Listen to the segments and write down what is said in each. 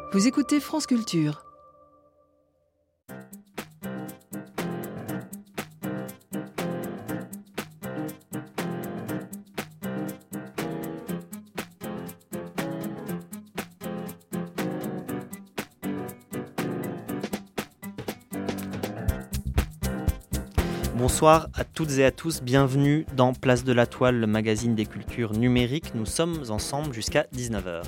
Vous écoutez France Culture. Bonsoir à toutes et à tous, bienvenue dans Place de la Toile, le magazine des cultures numériques. Nous sommes ensemble jusqu'à 19h.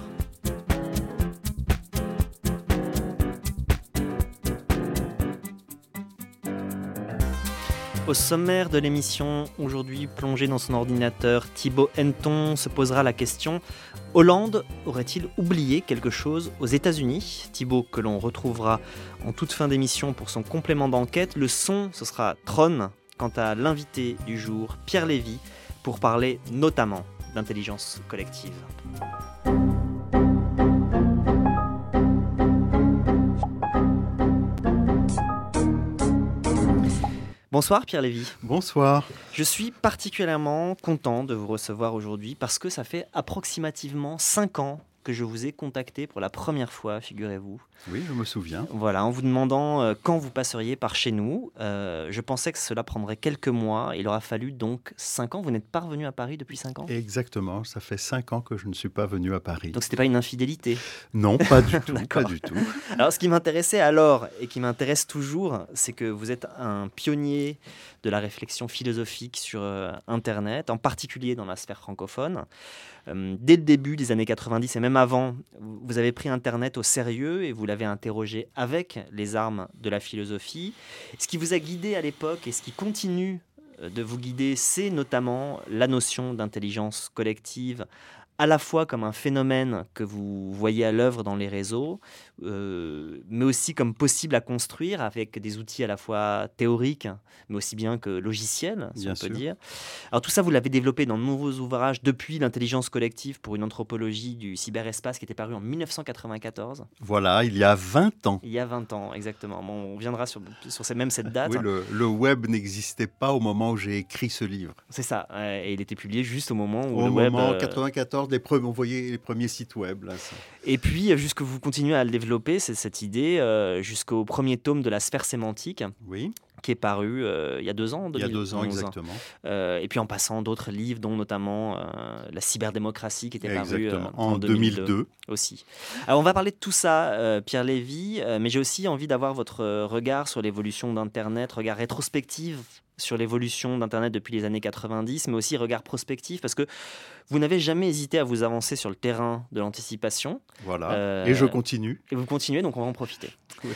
Au sommaire de l'émission, aujourd'hui plongé dans son ordinateur, Thibaut Henton se posera la question: Hollande aurait-il oublié quelque chose aux États-Unis? Thibaut, que l'on retrouvera en toute fin d'émission pour son complément d'enquête. Le son, ce sera Tron. Quant à l'invité du jour, Pierre Lévy, pour parler notamment d'intelligence collective. Bonsoir Pierre Lévy. Bonsoir. Je suis particulièrement content de vous recevoir aujourd'hui parce que ça fait approximativement 5 ans que je vous ai contacté pour la première fois, figurez-vous. Oui, je me souviens. Voilà, en vous demandant quand vous passeriez par chez nous. Je pensais que cela prendrait quelques mois. Il aura fallu donc 5 ans. Vous n'êtes pas revenu à Paris depuis 5 ans ? Exactement, ça fait 5 ans que je ne suis pas venu à Paris. Donc c'était pas une infidélité ? Non, pas du tout, D'accord. pas du tout. Alors ce qui m'intéressait alors, et qui m'intéresse toujours, c'est que vous êtes un pionnier de la réflexion philosophique sur Internet, en particulier dans la sphère francophone. Dès le début des années 90 et même avant, vous avez pris Internet au sérieux et vous l'avez interrogé avec les armes de la philosophie. Ce qui vous a guidé à l'époque et ce qui continue de vous guider, c'est notamment la notion d'intelligence collective, à la fois comme un phénomène que vous voyez à l'œuvre dans les réseaux, mais aussi comme possible à construire avec des outils à la fois théoriques, mais aussi bien que logiciels, si Bien on peut sûr. dire. Alors tout ça, vous l'avez développé dans de nombreux ouvrages depuis l'intelligence collective pour une anthropologie du cyberespace qui était paru en 1994, Voilà, il y a 20 ans. il y a 20 ans exactement. Bon, on viendra sur cette date. Oui, le web n'existait pas au moment où j'ai écrit ce livre. C'est ça, et il était publié juste au moment où Au le web... moment 94, on voyait les premiers sites web. Là, ça. Et puis, jusque vous continuez à le développer, c'est cette idée, jusqu'au premier tome de la sphère sémantique, Oui, qui est paru il y a 2 ans, en il y 2011. a 2 ans exactement. Et puis en passant d'autres livres, dont notamment La cyberdémocratie, qui était paru Exactement, en en 2002 2002. aussi. Alors on va parler de tout ça, Pierre Lévy, mais j'ai aussi envie d'avoir votre regard sur l'évolution d'Internet, regard rétrospectif sur l'évolution d'Internet depuis les années 90, mais aussi regard prospectif, parce que vous n'avez jamais hésité à vous avancer sur le terrain de l'anticipation. Voilà, et je continue. Et vous continuez, donc on va en profiter. Oui.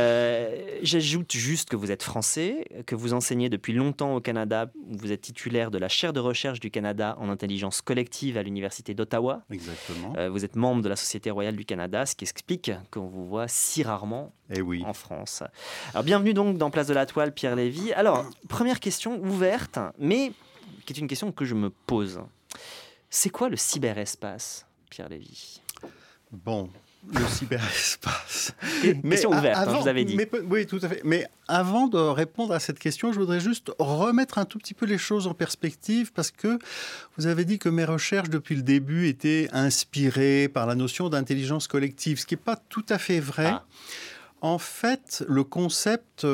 J'ajoute juste que vous êtes français, que vous enseignez depuis longtemps au Canada, où vous êtes titulaire de la chaire de recherche du Canada en intelligence collective à l'Université d'Ottawa. Exactement. Vous êtes membre de la Société royale du Canada, ce qui explique qu'on vous voit si rarement Eh oui. en France. Alors, bienvenue donc dans Place de la Toile, Pierre Lévy. Alors, première question ouverte, mais qui est une question que je me pose. C'est quoi le cyberespace, Pierre Lévy ? Bon, le cyberespace. Question ouverte, je vous avais dit. Oui, tout à fait. Mais avant de répondre à cette question, je voudrais juste remettre un tout petit peu les choses en perspective, parce que vous avez dit que mes recherches depuis le début étaient inspirées par la notion d'intelligence collective, ce qui n'est pas tout à fait vrai. Ah. En fait, le concept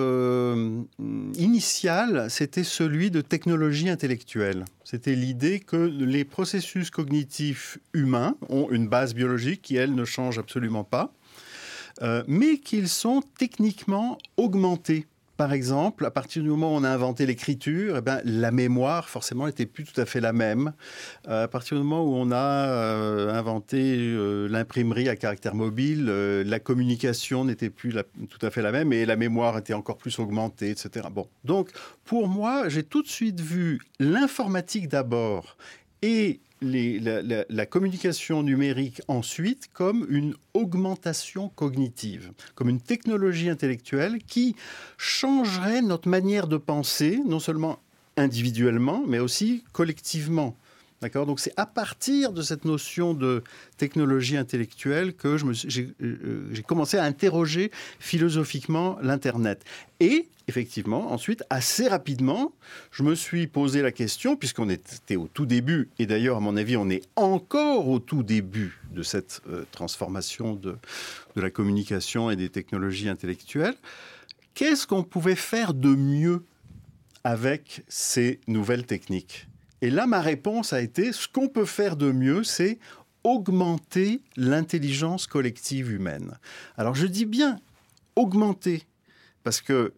initial, c'était celui de technologie intellectuelle. C'était l'idée que les processus cognitifs humains ont une base biologique qui, elle, ne change absolument pas, mais qu'ils sont techniquement augmentés. Par exemple, à partir du moment où on a inventé l'écriture, eh ben, la mémoire, forcément, n'était plus tout à fait la même. À partir du moment où on a inventé l'imprimerie à caractère mobile, la communication n'était plus tout à fait la même et la mémoire était encore plus augmentée, etc. Bon. Donc, pour moi, j'ai tout de suite vu l'informatique d'abord et la communication numérique ensuite comme une augmentation cognitive, comme une technologie intellectuelle qui changerait notre manière de penser, non seulement individuellement, mais aussi collectivement. D'accord ? Donc c'est à partir de cette notion de technologie intellectuelle que j'ai commencé à interroger philosophiquement l'Internet. Et effectivement, ensuite, assez rapidement, je me suis posé la question, puisqu'on était au tout début, et d'ailleurs, à mon avis, on est encore au tout début de cette transformation de la communication et des technologies intellectuelles, qu'est-ce qu'on pouvait faire de mieux avec ces nouvelles techniques ? Et là, ma réponse a été, ce qu'on peut faire de mieux, c'est augmenter l'intelligence collective humaine. Alors, je dis bien augmenter, parce que...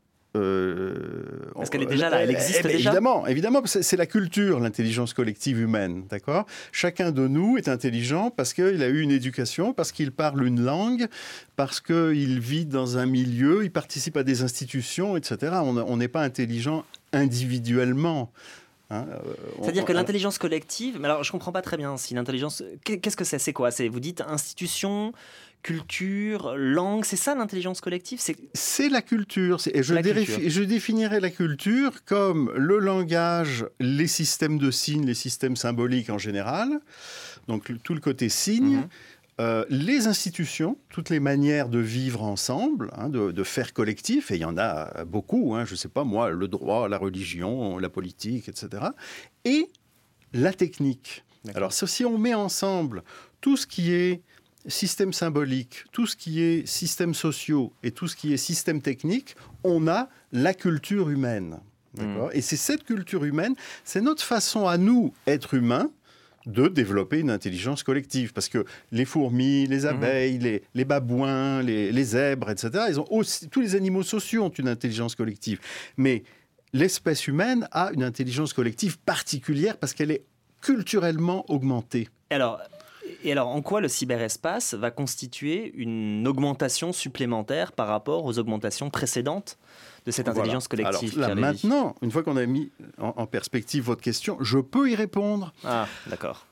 parce qu'elle est déjà là, elle existe déjà. Évidemment, c'est la culture, l'intelligence collective humaine, d'accord ? Chacun de nous est intelligent parce qu'il a eu une éducation, parce qu'il parle une langue, parce qu'il vit dans un milieu, il participe à des institutions, etc. On n'est pas intelligent individuellement. C'est-à-dire que l'intelligence collective, mais alors je comprends pas très bien si l'intelligence, qu'est-ce que c'est ? C'est quoi ? Vous dites institution, culture, langue, c'est ça l'intelligence collective ? C'est la culture. Je définirais la culture comme le langage, les systèmes de signes, les systèmes symboliques en général, donc tout le côté signe. Les institutions, toutes les manières de vivre ensemble, de faire collectif, et il y en a beaucoup, je ne sais pas moi, le droit, la religion, la politique, etc. Et la technique. D'accord. Alors si on met ensemble tout ce qui est système symbolique, tout ce qui est systèmes sociaux et tout ce qui est système technique, on a la culture humaine. D'accord ? Et c'est cette culture humaine, c'est notre façon à nous, êtres humains, de développer une intelligence collective. Parce que les fourmis, les abeilles, les babouins, les zèbres, etc., tous les animaux sociaux ont une intelligence collective. Mais l'espèce humaine a une intelligence collective particulière parce qu'elle est culturellement augmentée. Et alors, en quoi le cyberespace va constituer une augmentation supplémentaire par rapport aux augmentations précédentes de cette intelligence collective ? Alors là, maintenant, une fois qu'on a mis en perspective votre question, je peux y répondre. Ah, d'accord.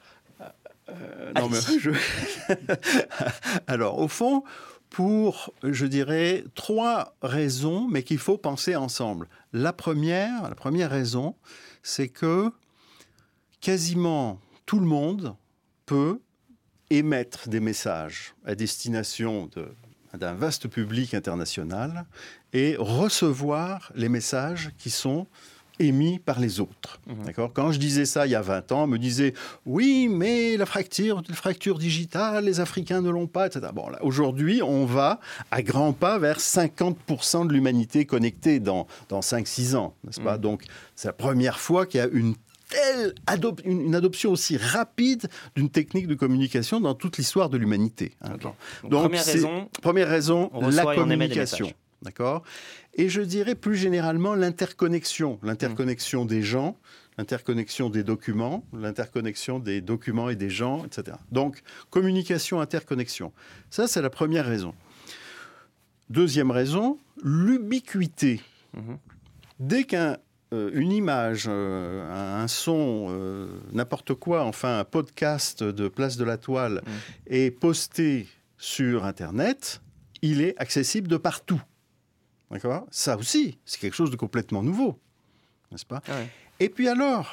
Alors, au fond, pour, je dirais, 3 raisons, mais qu'il faut penser ensemble. La première raison, c'est que quasiment tout le monde peut émettre des messages à destination d'un vaste public international et recevoir les messages qui sont émis par les autres. D'accord ? Quand je disais ça il y a 20 ans, on me disait « Oui, mais la fracture digitale, les Africains ne l'ont pas, etc. » Bon, là, aujourd'hui, on va à grands pas vers 50% de l'humanité connectée dans 5-6 ans, n'est-ce pas ? Donc, c'est la première fois qu'il y a une adoption aussi rapide d'une technique de communication dans toute l'histoire de l'humanité. Okay. Donc première raison, la communication. D'accord ? Et je dirais plus généralement l'interconnexion des gens, l'interconnexion des documents, l'interconnexion des documents et des gens, etc. Donc, communication, interconnexion. Ça, c'est la première raison. Deuxième raison, l'ubiquité. Dès une image, un son, n'importe quoi, enfin un podcast de Place de la Toile est posté sur Internet, il est accessible de partout. D'accord ? Ça aussi, c'est quelque chose de complètement nouveau, n'est-ce pas ? Ouais. Et puis alors,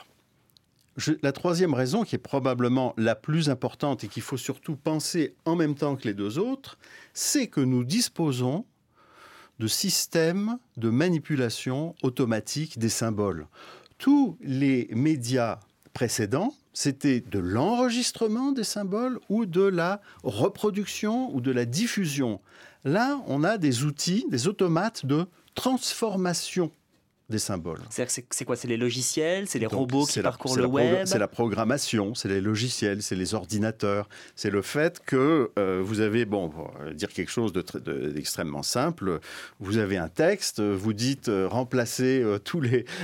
la troisième raison, qui est probablement la plus importante et qu'il faut surtout penser en même temps que les deux autres, c'est que nous disposons de systèmes de manipulation automatique des symboles. Tous les médias précédents, c'était de l'enregistrement des symboles ou de la reproduction ou de la diffusion. Là, on a des outils, des automates de transformation des symboles. C'est quoi ? C'est les logiciels ? C'est les robots qui parcourent le web ? C'est la programmation, c'est les logiciels, c'est les ordinateurs. C'est le fait que vous avez, pour dire quelque chose d'extrêmement simple, vous avez un texte, vous dites remplacer tous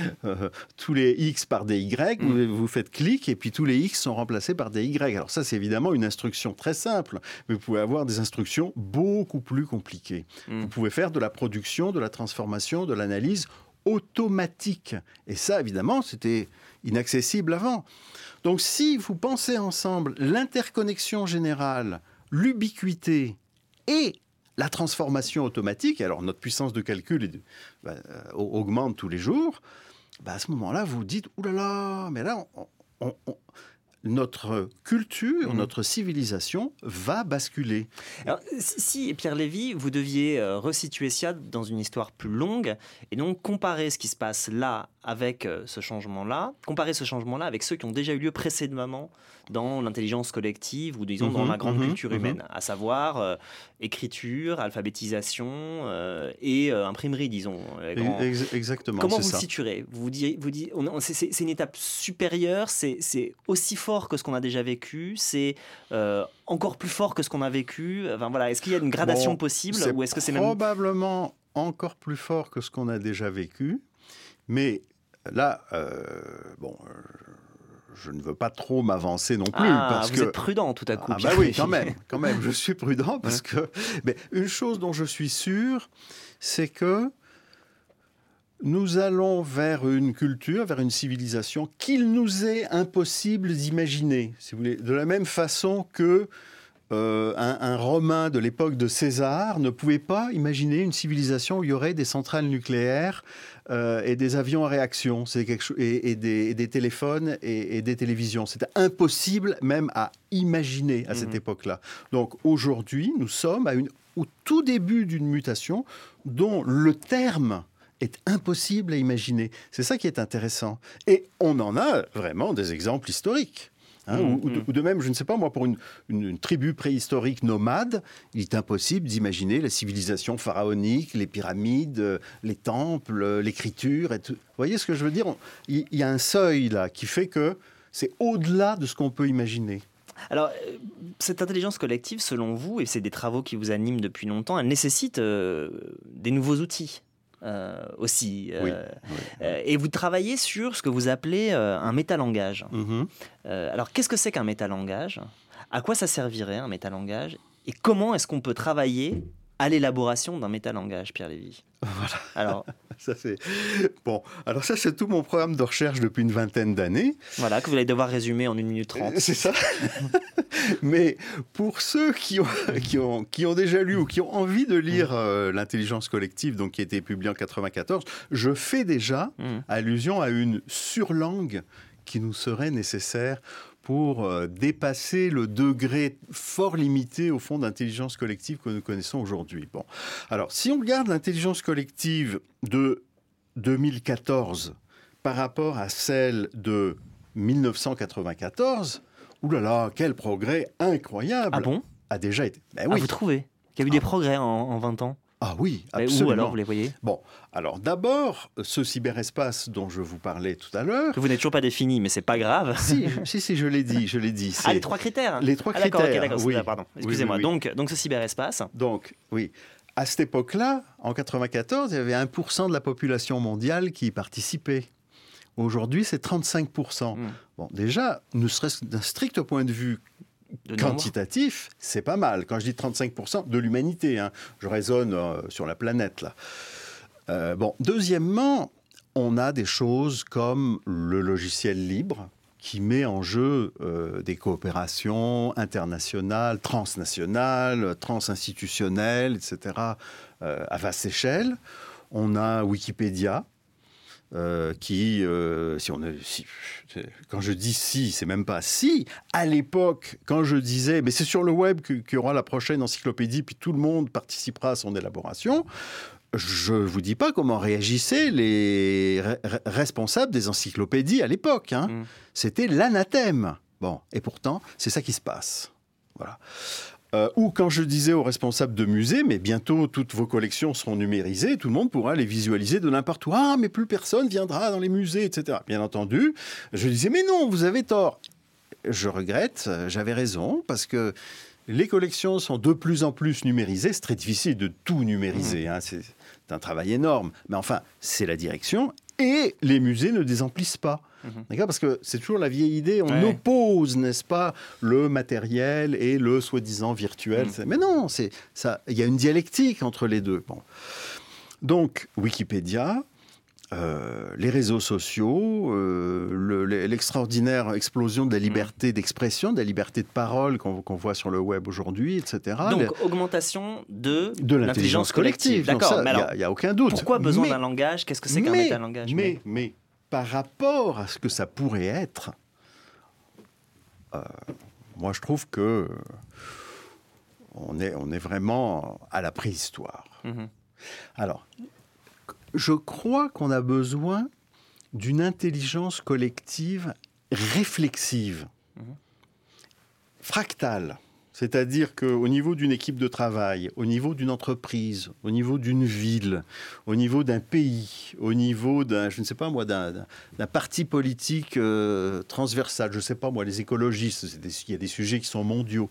les X par des Y, vous faites clic et puis tous les X sont remplacés par des Y. Alors ça, c'est évidemment une instruction très simple, mais vous pouvez avoir des instructions beaucoup plus compliquées. Vous pouvez faire de la production, de la transformation, de l'analyse automatique. Et ça, évidemment, c'était inaccessible avant. Donc, si vous pensez ensemble l'interconnexion générale, l'ubiquité et la transformation automatique, alors notre puissance de calcul augmente tous les jours, à ce moment-là, vous vous dites « Ouh là là, mais là, notre culture, Mhm. notre civilisation va basculer. Alors, si, Pierre Lévy, vous deviez resituer ça dans une histoire plus longue et donc comparer ce qui se passe là avec ce changement-là, comparer ce changement-là avec ceux qui ont déjà eu lieu précédemment dans l'intelligence collective ou disons dans la grande culture humaine, à savoir écriture, alphabétisation et imprimerie, disons. Exactement. Comment c'est vous ça. le situerez? C'est une étape supérieure, c'est aussi fort que ce qu'on a déjà vécu, c'est encore plus fort que ce qu'on a vécu. Enfin, voilà, est-ce qu'il y a une gradation possible ou est-ce que c'est même... probablement encore plus fort que ce qu'on a déjà vécu, mais là, je ne veux pas trop m'avancer non plus. Parce vous que... êtes prudent tout à coup. Ah bah oui, quand même, je suis prudent parce que... Mais une chose dont je suis sûr, c'est que nous allons vers une culture, vers une civilisation qu'il nous est impossible d'imaginer, si vous voulez. De la même façon que un Romain de l'époque de César ne pouvait pas imaginer une civilisation où il y aurait des centrales nucléaires et des avions à réaction, et des téléphones et des télévisions. C'était impossible même à imaginer à cette époque-là. Donc aujourd'hui, nous sommes au tout début d'une mutation dont le terme est impossible à imaginer. C'est ça qui est intéressant. Et on en a vraiment des exemples historiques. Ou de même, je ne sais pas, moi, pour une tribu préhistorique nomade, il est impossible d'imaginer la civilisation pharaonique, les pyramides, les temples, l'écriture. Et tout. Vous voyez ce que je veux dire? Il y a un seuil là qui fait que c'est au-delà de ce qu'on peut imaginer. Alors, cette intelligence collective, selon vous, et c'est des travaux qui vous animent depuis longtemps, elle nécessite des nouveaux outils. Aussi. Oui. Et vous travaillez sur ce que vous appelez un métalangage. Mm-hmm. Alors, qu'est-ce que c'est qu'un métalangage? À quoi ça servirait, un métalangage? Et comment est-ce qu'on peut travailler à l'élaboration d'un métalangage, Pierre Lévy? Voilà. Alors, ça, c'est tout mon programme de recherche depuis une vingtaine d'années. Voilà, que vous allez devoir résumer en 1 minute 30. C'est ça. Mais pour ceux qui ont déjà lu ou qui ont envie de lire L'intelligence collective, donc, qui a été publiée en 1994, je fais déjà allusion à une surlangue qui nous serait nécessaire pour dépasser le degré fort limité, au fond, d'intelligence collective que nous connaissons aujourd'hui. Bon. Alors, si on regarde l'intelligence collective de 2014 par rapport à celle de 1994, oulala, quel progrès incroyable! Ah bon? A déjà été. Ben oui. Vous trouvez qu'il y a eu des progrès en 20 ans? Ah oui, absolument. Où alors, vous les voyez? Bon, alors d'abord, ce cyberespace dont je vous parlais tout à l'heure... Que vous n'êtes toujours pas défini, mais c'est pas grave. Si, je l'ai dit. Les 3 critères? Les 3 critères, d'accord, oui. Pardon, excusez-moi. Oui. Donc ce cyberespace... Donc, oui. À cette époque-là, en 1994, il y avait 1% de la population mondiale qui y participait. Aujourd'hui, c'est 35%. Bon, déjà, ne serait-ce d'un strict point de vue quantitatif, c'est pas mal. Quand je dis 35% de l'humanité, hein, je raisonne sur la planète, là. Deuxièmement, on a des choses comme le logiciel libre, qui met en jeu des coopérations internationales, transnationales, transinstitutionnelles, etc., à vaste échelle. On a Wikipédia, qui, quand je dis si, c'est même pas si. À l'époque, quand je disais, mais c'est sur le web qu'il y aura la prochaine encyclopédie, puis tout le monde participera à son élaboration, je ne vous dis pas comment réagissaient les responsables des encyclopédies à l'époque. Hein. C'était l'anathème. Bon, et pourtant, c'est ça qui se passe. Voilà. Ou quand je disais aux responsables de musées, mais bientôt toutes vos collections seront numérisées, tout le monde pourra les visualiser de n'importe où. Ah, mais plus personne viendra dans les musées, etc. Bien entendu, je disais, mais non, vous avez tort. Je regrette, j'avais raison, parce que les collections sont de plus en plus numérisées. C'est très difficile de tout numériser, hein. C'est un travail énorme. Mais enfin, c'est la direction. Et les musées ne désemplissent pas. D'accord ? Parce que c'est toujours la vieille idée, on oppose, n'est-ce pas, le matériel et le soi-disant virtuel. Mais non, il y a une dialectique entre les deux. Bon. Donc, Wikipédia, les réseaux sociaux, l'extraordinaire explosion de la liberté d'expression, de la liberté de parole qu'on voit sur le web aujourd'hui, etc. Donc, augmentation de l'intelligence collective. D'accord, mais alors, il n'y a aucun doute. Pourquoi besoin d'un langage? Qu'est-ce que c'est qu'un métalangage? Mais par rapport à ce que ça pourrait être, moi, je trouve que on est vraiment à la préhistoire. Mmh. Alors, je crois qu'on a besoin d'une intelligence collective réflexive, fractale. C'est-à-dire qu'au niveau d'une équipe de travail, au niveau d'une entreprise, au niveau d'une ville, au niveau d'un pays, au niveau d'un, je ne sais pas moi, d'un parti politique transversal, je ne sais pas moi, les écologistes, il y a des sujets qui sont mondiaux.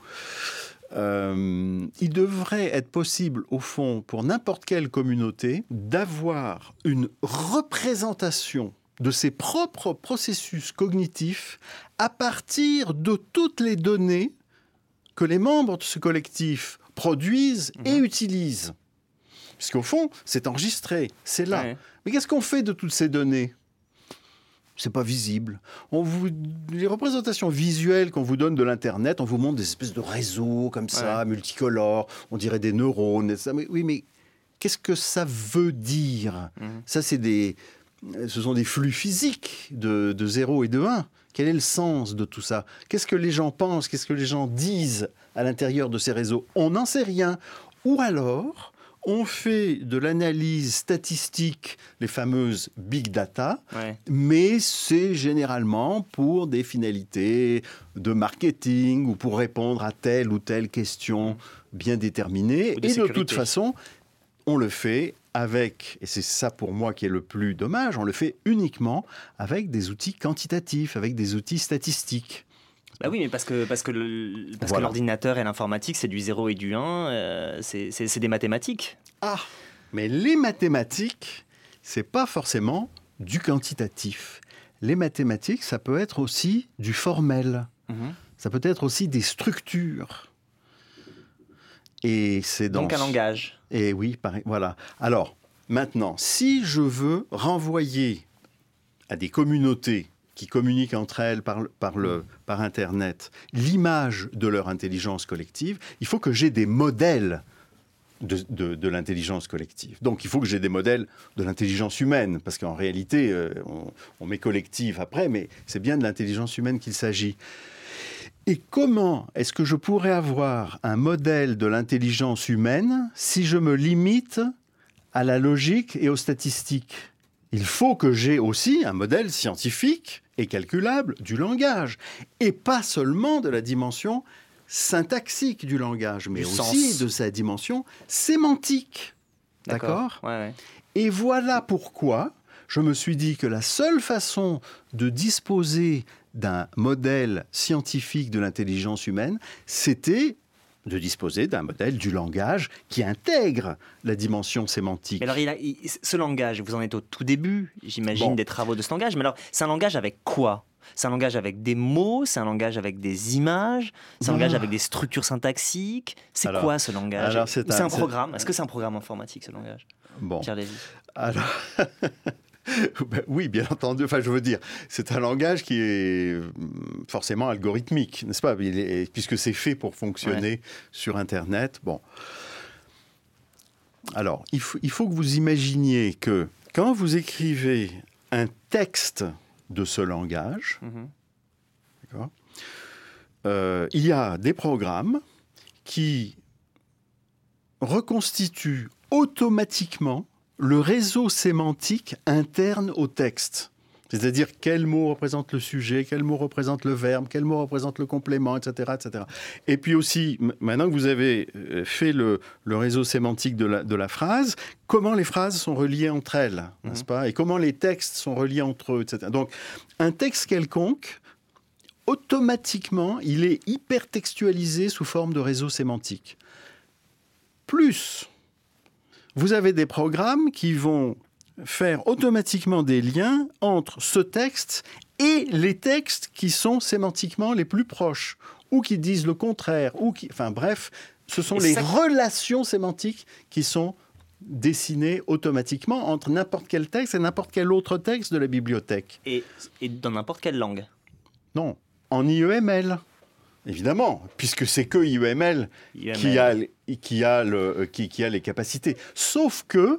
Il devrait être possible, au fond, pour n'importe quelle communauté, d'avoir une représentation de ses propres processus cognitifs à partir de toutes les données que les membres de ce collectif produisent et utilisent. Parce qu'au fond, c'est enregistré, c'est là. Ouais. Mais qu'est-ce qu'on fait de toutes ces données ? C'est pas visible. Les représentations visuelles qu'on vous donne de l'Internet, on vous montre des espèces de réseaux comme ça, multicolores, on dirait des neurones. Et ça. Mais, oui, mais qu'est-ce que ça veut dire ? Ça, ce sont des flux physiques de 0 et de 1. Quel est le sens de tout ça ? Qu'est-ce que les gens pensent ? Qu'est-ce que les gens disent à l'intérieur de ces réseaux ? On n'en sait rien. Ou alors, on fait de l'analyse statistique, les fameuses big data, mais c'est généralement pour des finalités de marketing ou pour répondre à telle ou telle question bien déterminée. Et de toute façon, on le fait avec, et c'est ça pour moi qui est le plus dommage, on le fait uniquement avec des outils quantitatifs, avec des outils statistiques. Bah oui, mais parce que l'ordinateur et l'informatique, c'est du 0 et du 1, c'est des mathématiques. Ah, mais les mathématiques, c'est pas forcément du quantitatif. Les mathématiques, ça peut être aussi du formel. Ça peut être aussi des structures. Et c'est donc un langage. Et oui, voilà. Alors, maintenant, si je veux renvoyer à des communautés qui communiquent entre elles par Internet l'image de leur intelligence collective, il faut que j'ai des modèles de l'intelligence collective. Donc, il faut que j'ai des modèles de l'intelligence humaine, parce qu'en réalité, on met collective après, mais c'est bien de l'intelligence humaine qu'il s'agit. Et comment est-ce que je pourrais avoir un modèle de l'intelligence humaine si je me limite à la logique et aux statistiques ? Il faut que j'ai aussi un modèle scientifique et calculable du langage, et pas seulement de la dimension syntaxique du langage, mais aussi de sa dimension sémantique. D'accord ? Ouais. Et voilà pourquoi je me suis dit que la seule façon de disposer d'un modèle scientifique de l'intelligence humaine, c'était de disposer d'un modèle du langage qui intègre la dimension sémantique. Mais alors, ce langage, vous en êtes au tout début, j'imagine, des travaux de ce langage. Mais alors, c'est un langage avec quoi ? C'est un langage avec des mots, c'est un langage avec des images, c'est un langage avec des structures syntaxiques. C'est quoi ce langage ? C'est un programme. Est-ce que c'est un programme informatique, ce langage ? Pierre Lévy. Alors... Ben oui, bien entendu. Enfin, je veux dire, c'est un langage qui est forcément algorithmique, n'est-ce pas ? Puisque c'est fait pour fonctionner sur Internet. Bon. Alors, il faut que vous imaginiez que quand vous écrivez un texte de ce langage, d'accord, il y a des programmes qui reconstituent automatiquement le réseau sémantique interne au texte. C'est-à-dire quel mot représente le sujet, quel mot représente le verbe, quel mot représente le complément, etc. etc. Et puis aussi, maintenant que vous avez fait le réseau sémantique de la phrase, comment les phrases sont reliées entre elles, n'est-ce pas ? Et comment les textes sont reliés entre eux, etc. Donc, un texte quelconque, automatiquement, il est hypertextualisé sous forme de réseau sémantique. Plus... vous avez des programmes qui vont faire automatiquement des liens entre ce texte et les textes qui sont sémantiquement les plus proches, ou qui disent le contraire, enfin bref, ce sont les relations sémantiques qui sont dessinées automatiquement entre n'importe quel texte et n'importe quel autre texte de la bibliothèque. Et dans n'importe quelle langue ? Non, en IEML. Évidemment, puisque c'est que IEML qui a les capacités. Sauf que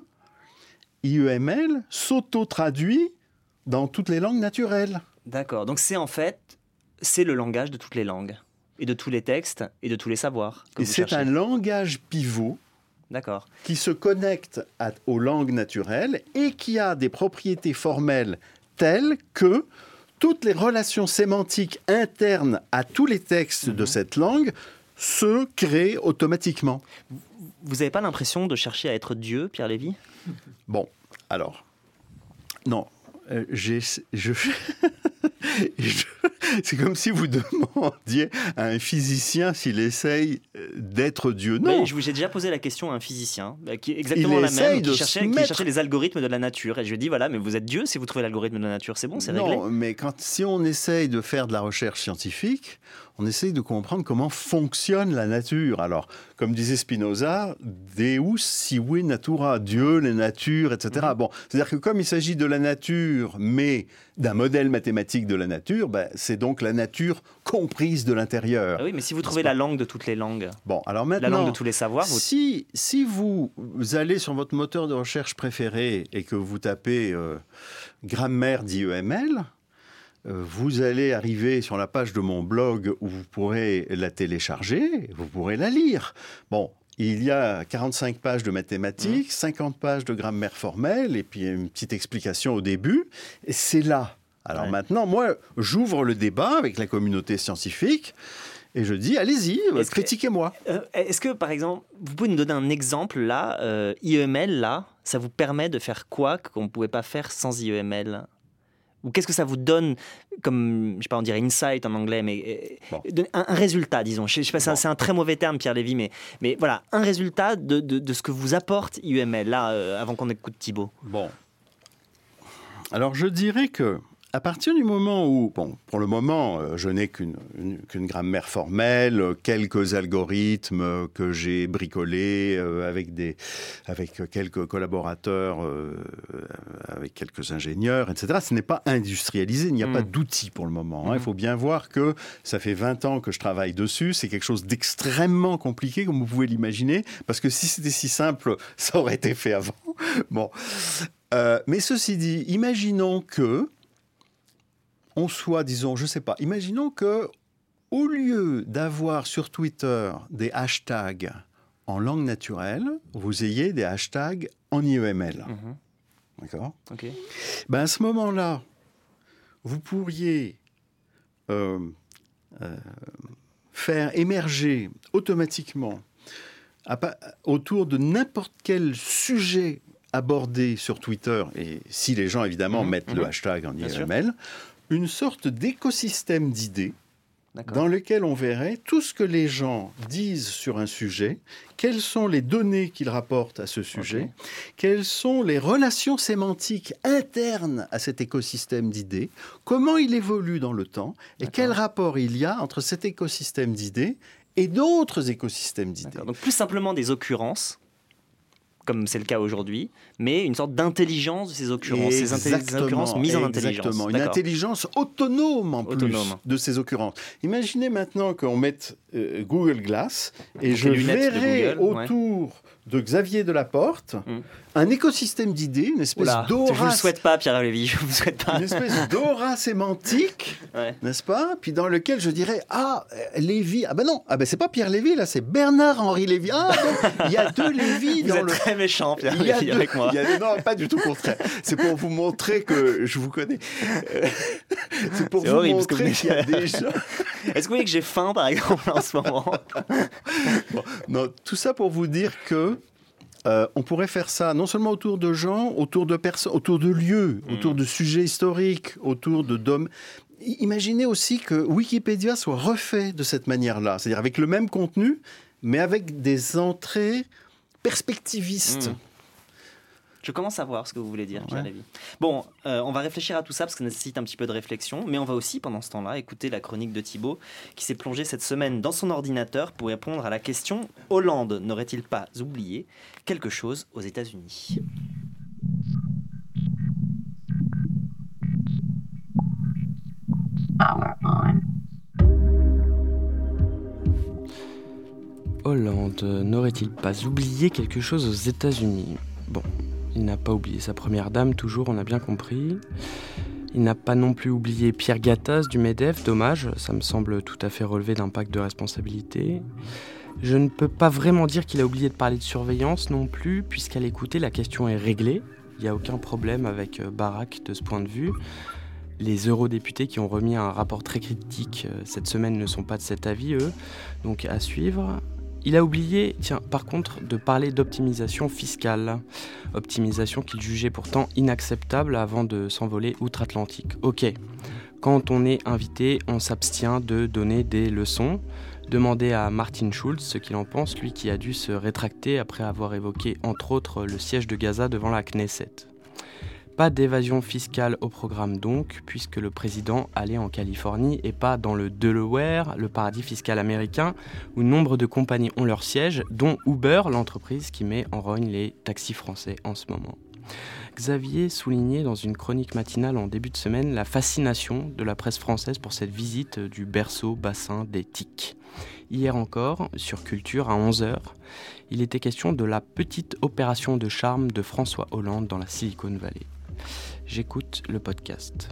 IEML s'auto-traduit dans toutes les langues naturelles. D'accord. Donc c'est en fait c'est le langage de toutes les langues, et de tous les textes, et de tous les savoirs que Et vous c'est cherchez. un langage pivot D'accord. qui se connecte aux langues naturelles et qui a des propriétés formelles telles que toutes les relations sémantiques internes à tous les textes de cette langue se créent automatiquement. Vous n'avez pas l'impression de chercher à être Dieu, Pierre Lévy ? Bon, alors, non, c'est comme si vous demandiez à un physicien s'il essaye d'être Dieu. Non. Mais j'ai déjà posé la question à un physicien, qui est exactement Il la essaye même, de qui se cherchait mettre- les algorithmes de la nature. Et je lui ai dit, voilà, mais vous êtes Dieu si vous trouvez l'algorithme de la nature, c'est bon, c'est réglé. Non, mais si on essaye de faire de la recherche scientifique, on essaye de comprendre comment fonctionne la nature. Alors, comme disait Spinoza, Deus sive natura, Dieu, la nature, etc. Bon, c'est-à-dire que comme il s'agit de la nature, mais d'un modèle mathématique de la nature, c'est donc la nature comprise de l'intérieur. Ah oui, mais si vous trouvez la langue de toutes les langues, Bon, alors la maintenant, langue de tous les savoirs, vous... si vous allez sur votre moteur de recherche préféré et que vous tapez grammaire d'IEML, vous allez arriver sur la page de mon blog où vous pourrez la télécharger, vous pourrez la lire. Bon, il y a 45 pages de mathématiques, 50 pages de grammaire formelle et puis une petite explication au début. Et c'est là. Alors maintenant, moi, j'ouvre le débat avec la communauté scientifique et je dis, allez-y, critiquez-moi. Est-ce que, par exemple, vous pouvez nous donner un exemple là, IEML, là, ça vous permet de faire quoi qu'on ne pouvait pas faire sans IEML ? Ou qu'est-ce que ça vous donne comme, je sais pas, on dirait insight en anglais, mais un résultat, disons. Je sais pas, c'est un très mauvais terme, Pierre Lévy, mais voilà, un résultat de ce que vous apporte IEML, là, avant qu'on écoute Thibaut. Bon. Alors, je dirais que à partir du moment où, bon, pour le moment, je n'ai qu'une grammaire formelle, quelques algorithmes que j'ai bricolés avec quelques collaborateurs, avec quelques ingénieurs, etc. Ce n'est pas industrialisé, il n'y a pas d'outils pour le moment. Hein. Il faut bien voir que ça fait 20 ans que je travaille dessus, c'est quelque chose d'extrêmement compliqué, comme vous pouvez l'imaginer, parce que si c'était si simple, ça aurait été fait avant. Bon. Mais ceci dit, imaginons que on soit, disons, je ne sais pas, imaginons que au lieu d'avoir sur Twitter des hashtags en langue naturelle, vous ayez des hashtags en IEML. D'accord ? Ok. À ce moment-là, vous pourriez faire émerger automatiquement autour de n'importe quel sujet abordé sur Twitter, et si les gens évidemment mettent le hashtag en IEML, une sorte d'écosystème d'idées dans lequel on verrait tout ce que les gens disent sur un sujet, quelles sont les données qu'ils rapportent à ce sujet, quelles sont les relations sémantiques internes à cet écosystème d'idées, comment il évolue dans le temps et quel rapport il y a entre cet écosystème d'idées et d'autres écosystèmes d'idées. Donc plus simplement des occurrences, comme c'est le cas aujourd'hui, mais une sorte d'intelligence de ces occurrences, ces occurrences mises en intelligence. Exactement, une intelligence autonome en plus de ces occurrences. Imaginez maintenant qu'on mette Google Glass et donc je verrai autour de Xavier Delaporte un écosystème d'idées, une espèce d'aura... Je ne vous le souhaite pas, Pierre Lévy, je ne vous le souhaite pas. Une espèce d'aura sémantique, n'est-ce pas ? Puis dans lequel je dirais, Lévy, c'est pas Pierre Lévy, là, c'est Bernard-Henri Lévy. Il y a deux Lévy dans le... Vous êtes très méchant, Pierre Lévy, avec moi. Non, pas du tout contraire. C'est pour vous montrer que je vous connais. C'est pour vous montrer qu'il y a des gens... Est-ce que vous voyez que j'ai faim, par exemple, en ce moment ? Non, tout ça pour vous dire que on pourrait faire ça non seulement autour de gens, autour de personnes, autour de lieux, autour de sujets historiques, autour de domaines. Imaginez aussi que Wikipédia soit refait de cette manière-là, c'est-à-dire avec le même contenu, mais avec des entrées perspectivistes. Je commence à voir ce que vous voulez dire, Pierre Lévy. Bon, on va réfléchir à tout ça parce que ça nécessite un petit peu de réflexion, mais on va aussi, pendant ce temps-là, écouter la chronique de Thibaut qui s'est plongé cette semaine dans son ordinateur pour répondre à la question « Hollande n'aurait-il pas oublié quelque chose aux États-Unis » Hollande n'aurait-il pas oublié quelque chose aux États-Unis ? Bon, il n'a pas oublié sa première dame, toujours, on a bien compris. Il n'a pas non plus oublié Pierre Gattaz du MEDEF, dommage, ça me semble tout à fait relever d'un pacte de responsabilité. Je ne peux pas vraiment dire qu'il a oublié de parler de surveillance non plus, puisqu'à l'écouter, la question est réglée. Il n'y a aucun problème avec Barak de ce point de vue. Les eurodéputés qui ont remis un rapport très critique cette semaine ne sont pas de cet avis, eux, donc à suivre. Il a oublié, par contre, de parler d'optimisation fiscale. Optimisation qu'il jugeait pourtant inacceptable avant de s'envoler outre-Atlantique. Ok, quand on est invité, on s'abstient de donner des leçons. Demandez à Martin Schulz ce qu'il en pense, lui qui a dû se rétracter après avoir évoqué, entre autres, le siège de Gaza devant la Knesset. Pas d'évasion fiscale au programme donc, puisque le président allait en Californie et pas dans le Delaware, le paradis fiscal américain, où nombre de compagnies ont leur siège, dont Uber, l'entreprise qui met en rogne les taxis français en ce moment. Xavier soulignait dans une chronique matinale en début de semaine la fascination de la presse française pour cette visite du berceau bassin des TIC. Hier encore, sur Culture à 11h, il était question de la petite opération de charme de François Hollande dans la Silicon Valley. J'écoute le podcast.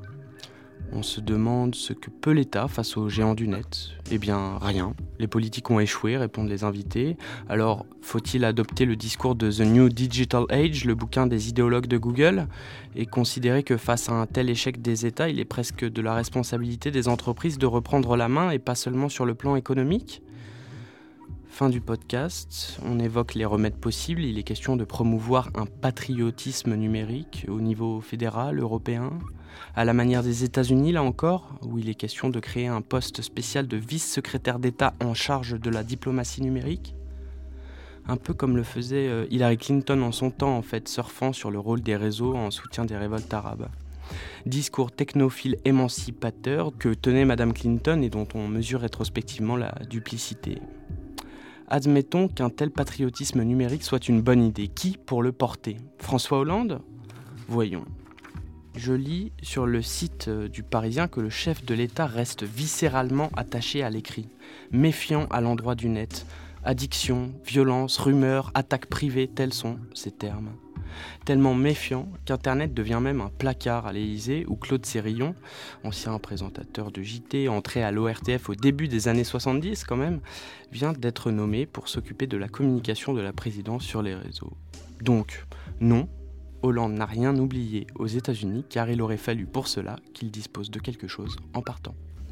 On se demande ce que peut l'État face aux géants du net. Eh bien, rien. Les politiques ont échoué, répondent les invités. Alors, faut-il adopter le discours de The New Digital Age, le bouquin des idéologues de Google, et considérer que face à un tel échec des États, il est presque de la responsabilité des entreprises de reprendre la main et pas seulement sur le plan économique ? Fin du podcast, on évoque les remèdes possibles. Il est question de promouvoir un patriotisme numérique au niveau fédéral, européen, à la manière des États-Unis, là encore, où il est question de créer un poste spécial de vice-secrétaire d'État en charge de la diplomatie numérique. Un peu comme le faisait Hillary Clinton en son temps, en fait, surfant sur le rôle des réseaux en soutien des révoltes arabes. Discours technophile émancipateur que tenait Madame Clinton et dont on mesure rétrospectivement la duplicité. Admettons qu'un tel patriotisme numérique soit une bonne idée. Qui pour le porter ? François Hollande ? Voyons. Je lis sur le site du Parisien que le chef de l'État reste viscéralement attaché à l'écrit, méfiant à l'endroit du net. Addiction, violence, rumeurs, attaques privées, tels sont ces termes. Tellement méfiant qu'Internet devient même un placard à l'Élysée où Claude Sérillon, ancien présentateur de JT, entré à l'ORTF au début des années 70 quand même, vient d'être nommé pour s'occuper de la communication de la présidence sur les réseaux. Donc, non, Hollande n'a rien oublié aux États-Unis car il aurait fallu pour cela qu'il dispose de quelque chose en partant.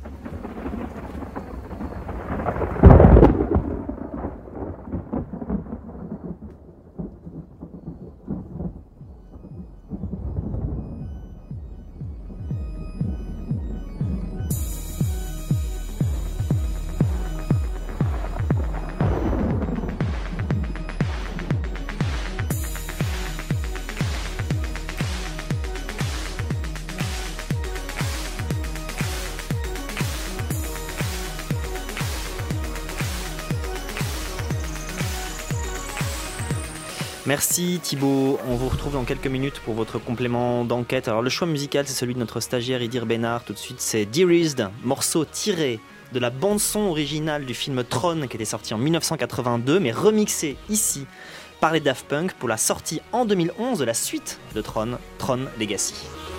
Merci Thibaut, on vous retrouve dans quelques minutes pour votre complément d'enquête. Alors le choix musical c'est celui de notre stagiaire Idir Bénard, tout de suite c'est Dearest, morceau tiré de la bande-son originale du film Tron qui était sorti en 1982 mais remixé ici par les Daft Punk pour la sortie en 2011 de la suite de Tron, Tron Legacy.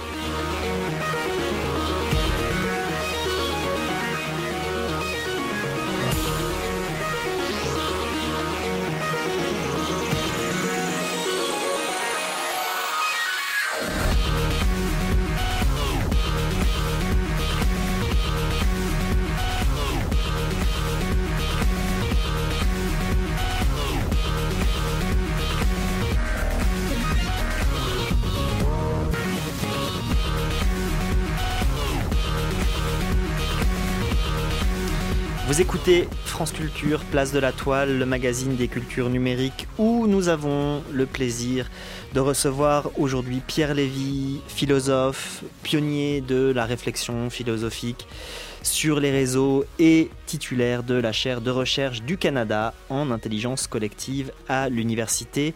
Vous écoutez France Culture, Place de la Toile, le magazine des cultures numériques où nous avons le plaisir de recevoir aujourd'hui Pierre Lévy, philosophe, pionnier de la réflexion philosophique sur les réseaux et titulaire de la chaire de recherche du Canada en intelligence collective à l'Université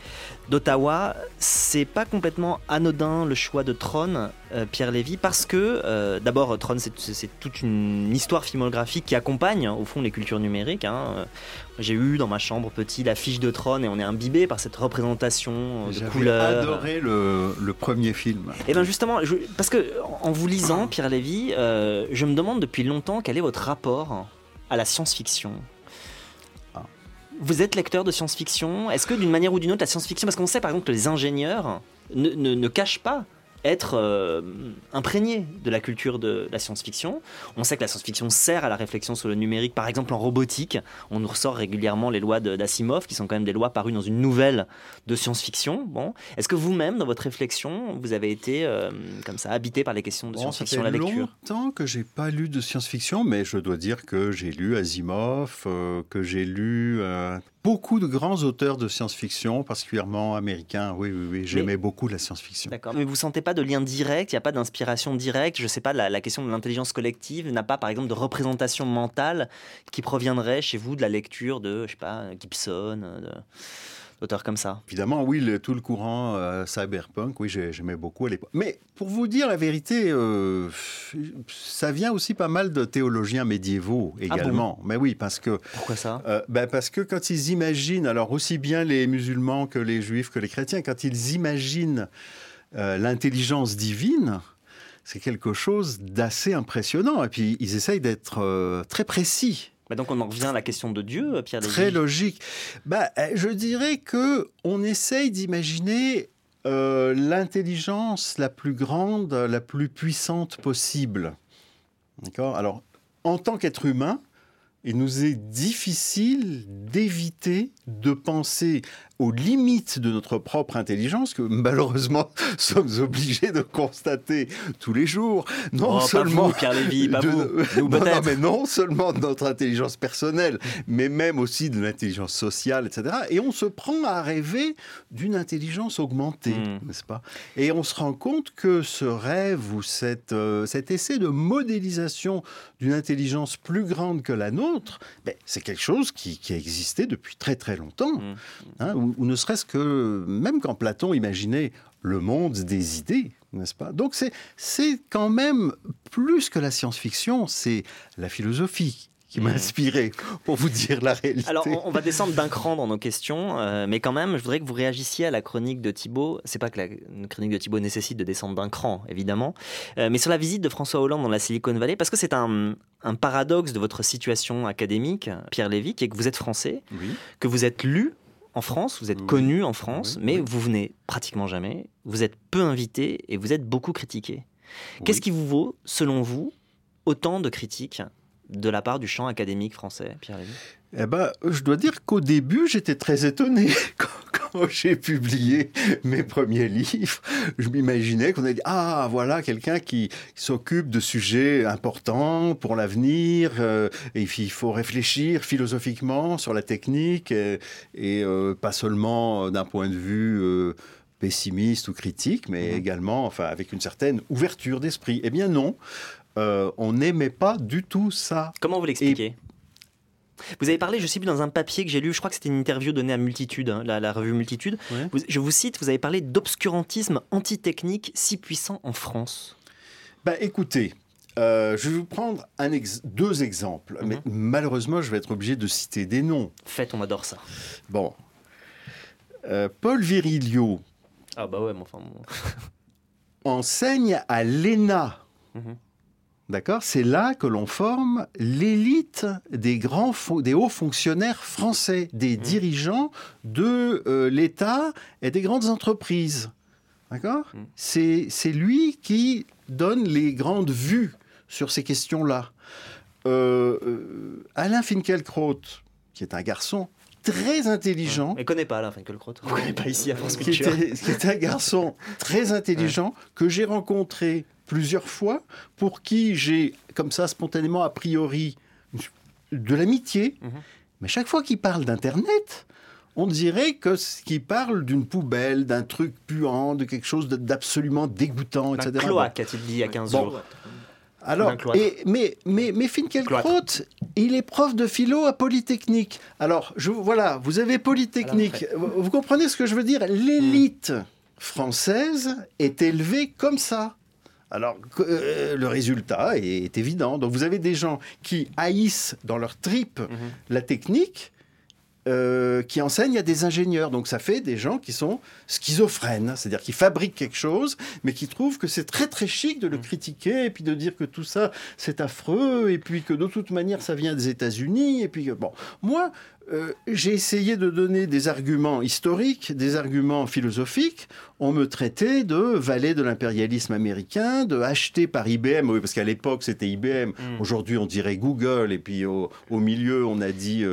d'Ottawa. C'est pas complètement anodin le choix de Tron, Pierre Lévy, parce que d'abord Tron c'est toute une histoire filmographique qui accompagne au fond les cultures numériques. J'ai eu dans ma chambre petit l'affiche de Tron et on est imbibé par cette représentation de couleurs. J'avais adoré le premier film. Et bien justement, parce que en vous lisant Pierre Lévy, je me demande depuis longtemps quel est votre rapport à la science-fiction. Vous êtes lecteur de science-fiction. Est-ce que d'une manière ou d'une autre, la science-fiction, parce qu'on sait par exemple que les ingénieurs ne cachent pas être imprégnés de la culture de la science-fiction. On sait que la science-fiction sert à la réflexion sur le numérique, par exemple en robotique. On nous ressort régulièrement les lois d'Asimov, qui sont quand même des lois parues dans une nouvelle de science-fiction. Bon. Est-ce que vous-même, dans votre réflexion, vous avez été comme ça habité par les questions de science-fiction à la lecture ? Ça fait longtemps que j'ai pas lu de science-fiction, mais je dois dire que j'ai lu Asimov, que j'ai lu beaucoup de grands auteurs de science-fiction, particulièrement américains. Oui, j'aimais beaucoup la science-fiction. D'accord, mais vous ne sentez pas de lien direct, il n'y a pas d'inspiration directe, je ne sais pas, la question de l'intelligence collective n'a pas par exemple de représentation mentale qui proviendrait chez vous de la lecture de, je sais pas, Gibson, d'auteurs comme ça? Évidemment, oui, tout le courant cyberpunk, oui, j'aimais beaucoup à l'époque. Mais pour vous dire la vérité, ça vient aussi pas mal de théologiens médiévaux également. Ah bon? Mais oui, parce que... Pourquoi ça? Parce que quand ils imaginent, alors aussi bien les musulmans que les juifs que les chrétiens, quand ils imaginent l'intelligence divine, c'est quelque chose d'assez impressionnant. Et puis, ils essayent d'être très précis. Donc on en revient à la question de Dieu, Pierre Lévy. Très logique. Je dirais qu'on essaye d'imaginer l'intelligence la plus grande, la plus puissante possible. D'accord ? Alors, en tant qu'être humain, il nous est difficile d'éviter de penser aux limites de notre propre intelligence, que malheureusement sommes obligés de constater tous les jours. Non seulement, pas vous, Pierre Lévy, pas vous. Nous, non, mais non seulement de notre intelligence personnelle, mais même aussi de l'intelligence sociale, etc. Et on se prend à rêver d'une intelligence augmentée, n'est-ce pas ? Et on se rend compte que ce rêve ou cet essai de modélisation d'une intelligence plus grande que la nôtre, c'est quelque chose qui a existé depuis très très longtemps. Ou ne serait-ce que, même quand Platon imaginait le monde des idées, n'est-ce pas ? Donc c'est quand même plus que la science-fiction, c'est la philosophie qui m'a inspiré, pour vous dire la réalité. Alors, on va descendre d'un cran dans nos questions, mais quand même, je voudrais que vous réagissiez à la chronique de Thibault. C'est pas que la chronique de Thibault nécessite de descendre d'un cran, évidemment, mais sur la visite de François Hollande dans la Silicon Valley, parce que c'est un paradoxe de votre situation académique, Pierre Lévy, qui est que vous êtes français, que vous êtes lu en France, vous êtes connu en France, mais vous venez pratiquement jamais, vous êtes peu invité et vous êtes beaucoup critiqué. Qu'est-ce qui vous vaut, selon vous, autant de critiques de la part du champ académique français, Pierre Lévy ? Je dois dire qu'au début, j'étais très étonné quand j'ai publié mes premiers livres. Je m'imaginais qu'on allait dire « Ah, voilà quelqu'un qui s'occupe de sujets importants pour l'avenir. Et il faut réfléchir philosophiquement sur la technique et pas seulement d'un point de vue pessimiste ou critique, mais également avec une certaine ouverture d'esprit. » Eh bien non, on n'aimait pas du tout ça. Comment vous l'expliquez ? Vous avez parlé, je ne sais plus, dans un papier que j'ai lu, je crois que c'était une interview donnée à Multitude, la revue Multitude. Je vous cite, vous avez parlé d'obscurantisme antitechnique si puissant en France. Écoutez, je vais vous prendre deux exemples, mais malheureusement, je vais être obligé de citer des noms. Faites, on adore ça. Bon. Paul Virilio enseigne à l'ENA. D'accord ? C'est là que l'on forme l'élite des hauts fonctionnaires français, des dirigeants de l'État et des grandes entreprises. D'accord ? C'est lui qui donne les grandes vues sur ces questions-là. Alain Finkielkraut, qui est un garçon très intelligent. Mais ne connaît pas Alain Finkielkraut. On ne connaît pas ici à France Culture. Qui est un garçon très intelligent que j'ai rencontré plusieurs fois, pour qui j'ai, comme ça, spontanément, a priori, de l'amitié. Mais chaque fois qu'il parle d'Internet, on dirait qu'il parle d'une poubelle, d'un truc puant, de quelque chose d'absolument dégoûtant, etc. Un cloaque, a-t-il dit il y a 15 jours. Alors, mais Finkielkraut, il est prof de philo à Polytechnique. Alors, voilà, vous avez Polytechnique. Vous comprenez ce que je veux dire? L'élite française est élevée comme ça. Alors, le résultat est évident. Donc, vous avez des gens qui haïssent dans leur tripes la technique, qui enseignent à des ingénieurs. Donc ça fait des gens qui sont schizophrènes, c'est-à-dire qui fabriquent quelque chose, mais qui trouvent que c'est très très chic de le critiquer, et puis de dire que tout ça c'est affreux, et puis que de toute manière ça vient des États-Unis, et puis que bon, moi j'ai essayé de donner des arguments historiques, des arguments philosophiques. On me traitait de valet de l'impérialisme américain, de acheté par IBM, oui, parce qu'à l'époque c'était IBM, aujourd'hui on dirait Google, et puis au milieu on a dit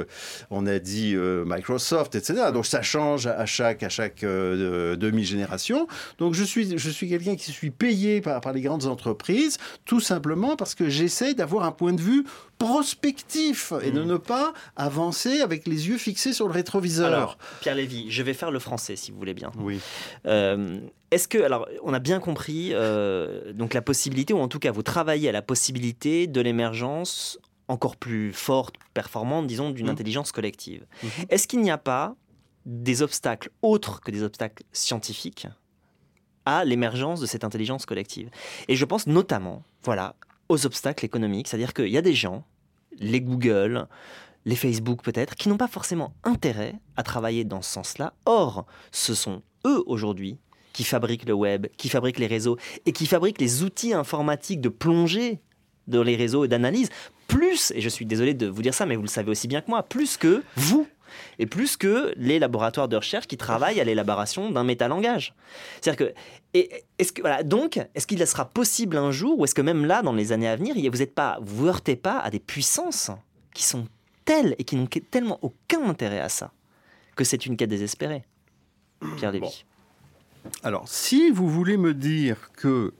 Microsoft, etc. Donc ça change à chaque demi-génération. Donc je suis quelqu'un qui suis payé par les grandes entreprises, tout simplement parce que j'essaie d'avoir un point de vue prospectif et de ne pas avancer avec les yeux fixés sur le rétroviseur. Alors, Pierre Lévy, je vais faire le français si vous voulez bien. Oui. Est-ce que, alors, on a bien compris donc la possibilité, ou en tout cas vous travaillez à la possibilité de l'émergence encore plus forte, performante, disons, d'une intelligence collective. Est-ce qu'il n'y a pas des obstacles autres que des obstacles scientifiques à l'émergence de cette intelligence collective? Et je pense notamment, voilà, aux obstacles économiques, c'est-à-dire qu'il y a des gens, les Google, les Facebook peut-être, qui n'ont pas forcément intérêt à travailler dans ce sens-là. Or, ce sont eux aujourd'hui qui fabriquent le web, qui fabriquent les réseaux et qui fabriquent les outils informatiques de plongée dans les réseaux et d'analyse, plus, et je suis désolé de vous dire ça, mais vous le savez aussi bien que moi, plus que vous, et plus que les laboratoires de recherche qui travaillent à l'élaboration d'un métalangage. C'est-à-dire que, donc, est-ce qu'il sera possible un jour, ou est-ce que même là, dans les années à venir, vous heurtez pas à des puissances qui sont telles et qui n'ont tellement aucun intérêt à ça, que c'est une quête désespérée? Pierre Lévy. Bon. Alors, si vous voulez me dire que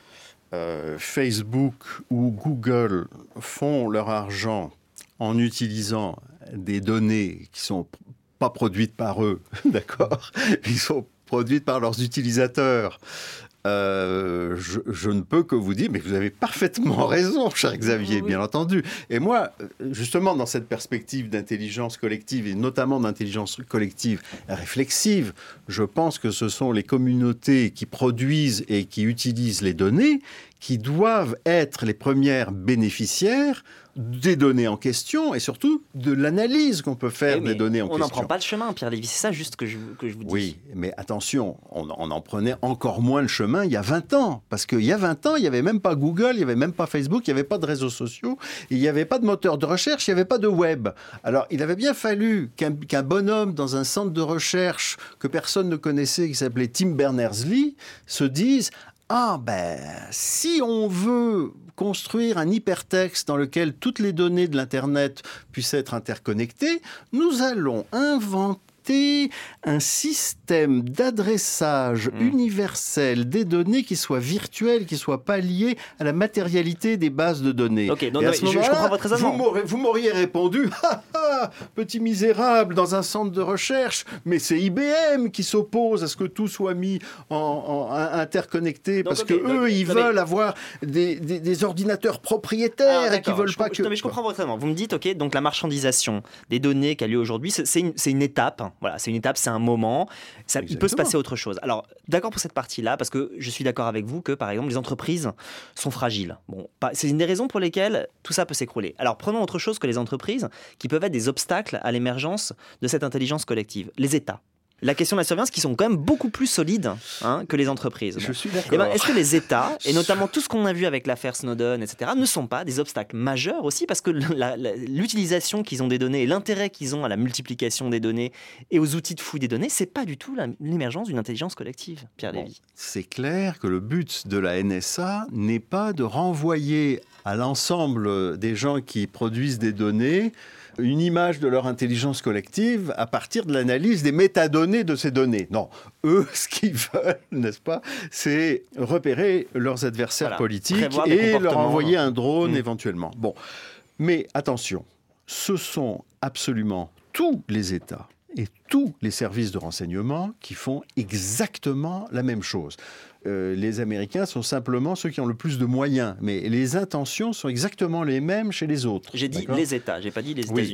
Facebook ou Google font leur argent en utilisant des données qui sont pas produites par eux, d'accord, qui sont produites par leurs utilisateurs, je ne peux que vous dire, mais vous avez parfaitement raison, cher Xavier, bien entendu. Et moi, justement, dans cette perspective d'intelligence collective, et notamment d'intelligence collective réflexive, je pense que ce sont les communautés qui produisent et qui utilisent les données qui doivent être les premières bénéficiaires des données en question et surtout de l'analyse qu'on peut faire des données en question. On n'en prend pas le chemin, Pierre Lévy, c'est ça juste que je vous dis. Oui, mais attention, on en prenait encore moins le chemin il y a 20 ans. Parce qu'il y a 20 ans, il n'y avait même pas Google, il n'y avait même pas Facebook, il n'y avait pas de réseaux sociaux, il n'y avait pas de moteur de recherche, il n'y avait pas de web. Alors, il avait bien fallu qu'un bonhomme dans un centre de recherche que personne ne connaissait, qui s'appelait Tim Berners-Lee, se dise... Ah si on veut construire un hypertexte dans lequel toutes les données de l'Internet puissent être interconnectées, nous allons inventer un système d'adressage universel des données qui soit virtuel, qui soit pas lié à la matérialité des bases de données. Ok, donc je comprends votre raisonnement. Vous m'auriez répondu, petit misérable, dans un centre de recherche, mais c'est IBM qui s'oppose à ce que tout soit mis en interconnecté, parce ils veulent avoir des ordinateurs propriétaires et qui veulent pas que... Non, mais je comprends votre raisonnement. Vous me dites, ok, donc la marchandisation des données qui a lieu aujourd'hui, c'est une étape. Voilà, c'est une étape, c'est un moment. Il peut se passer autre chose. Alors, d'accord pour cette partie-là, parce que je suis d'accord avec vous que, par exemple, les entreprises sont fragiles. Bon, c'est une des raisons pour lesquelles tout ça peut s'écrouler. Alors, prenons autre chose que les entreprises, qui peuvent être des obstacles à l'émergence de cette intelligence collective. Les États. La question de la surveillance, qui sont quand même beaucoup plus solides que les entreprises. Je suis d'accord. Est-ce que les États, et notamment tout ce qu'on a vu avec l'affaire Snowden, etc., ne sont pas des obstacles majeurs aussi, parce que l'utilisation qu'ils ont des données et l'intérêt qu'ils ont à la multiplication des données et aux outils de fouille des données, c'est pas du tout l'émergence d'une intelligence collective, Pierre Lévy. C'est clair que le but de la NSA n'est pas de renvoyer à l'ensemble des gens qui produisent des données une image de leur intelligence collective à partir de l'analyse des métadonnées de ces données. Non, eux, ce qu'ils veulent, n'est-ce pas, c'est repérer leurs adversaires politiques et leur envoyer un drone éventuellement. Bon, mais attention, ce sont absolument tous les États et tous les services de renseignement qui font exactement la même chose. Les Américains sont simplement ceux qui ont le plus de moyens, mais les intentions sont exactement les mêmes chez les autres. J'ai dit les États, j'ai pas dit les États-Unis.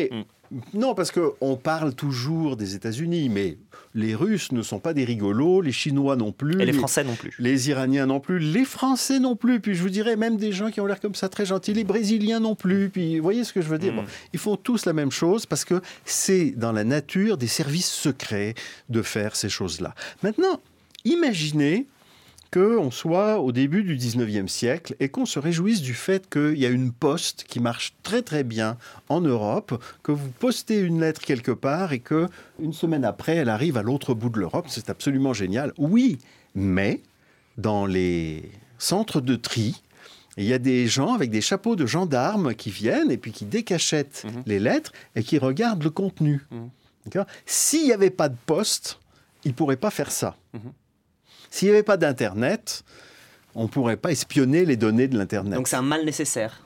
Non, parce qu'on parle toujours des États-Unis, mais les Russes ne sont pas des rigolos, les Chinois non plus. Et les Français non plus. Les Iraniens non plus, les Français non plus. Puis je vous dirais, même des gens qui ont l'air comme ça très gentils, les Brésiliens non plus. Puis vous voyez ce que je veux dire? Bon, ils font tous la même chose parce que c'est dans la nature des services secrets de faire ces choses-là. Maintenant, imaginez qu'on soit au début du 19e siècle et qu'on se réjouisse du fait qu'il y a une poste qui marche très très bien en Europe, que vous postez une lettre quelque part et que une semaine après, elle arrive à l'autre bout de l'Europe. C'est absolument génial. Oui, mais dans les centres de tri, il y a des gens avec des chapeaux de gendarmes qui viennent et puis qui décachettent les lettres et qui regardent le contenu. D'accord ? S'il n'y avait pas de poste, ils ne pourraient pas faire ça. S'il n'y avait pas d'Internet, on ne pourrait pas espionner les données de l'Internet. Donc c'est un mal nécessaire.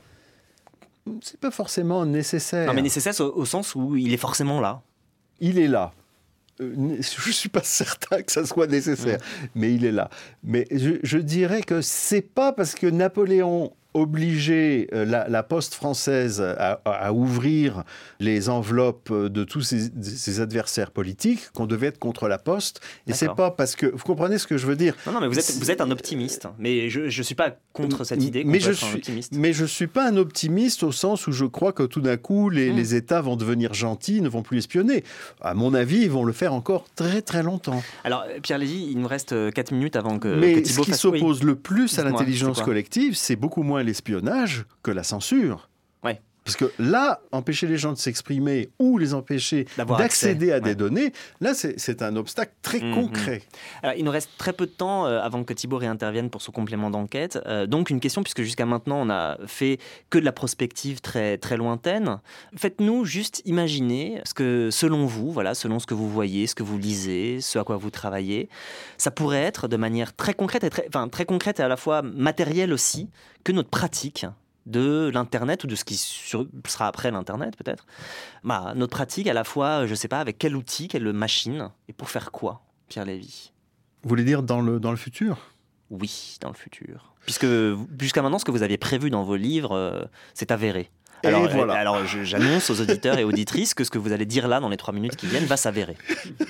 C'est pas forcément nécessaire. Non, mais nécessaire au sens où il est forcément là. Il est là. Je ne suis pas certain que ça soit nécessaire, mais il est là. Mais je dirais que c'est pas parce que Napoléon obligeait la poste française à ouvrir les enveloppes de tous ses adversaires politiques qu'on devait être contre la poste. Et c'est pas parce que... Vous comprenez ce que je veux dire? Non, mais vous êtes un optimiste. Mais je ne suis pas contre cette idée qu'on peut être un optimiste. Mais je ne suis pas un optimiste au sens où je crois que tout d'un coup, les États vont devenir gentils, ne vont plus espionner. À mon avis, ils vont le faire encore très très longtemps. Alors, Pierre Lévy, il nous reste 4 minutes avant que Mais Thibaut ce qui s'oppose le plus à l'intelligence collective, c'est beaucoup moins l'espionnage que la censure. Ouais. Parce que là, empêcher les gens de s'exprimer ou les empêcher d'accéder à des données, là, c'est un obstacle très concret. Alors, il nous reste très peu de temps avant que Thibaut réintervienne pour son complément d'enquête. Donc, une question, puisque jusqu'à maintenant, on n'a fait que de la prospective très, très lointaine. Faites-nous juste imaginer ce que, selon vous, voilà, selon ce que vous voyez, ce que vous lisez, ce à quoi vous travaillez, ça pourrait être de manière très concrète très concrète et à la fois matérielle aussi, que notre pratique de l'Internet ou de ce qui sera après l'Internet peut-être. Notre pratique à la fois, je ne sais pas, avec quel outil, quelle machine, et pour faire quoi, Pierre Lévy? Vous voulez dire dans le futur? Oui, dans le futur. Puisque jusqu'à maintenant, ce que vous aviez prévu dans vos livres, c'est avéré. Alors, j'annonce aux auditeurs et auditrices que ce que vous allez dire là dans les 3 minutes qui viennent va s'avérer.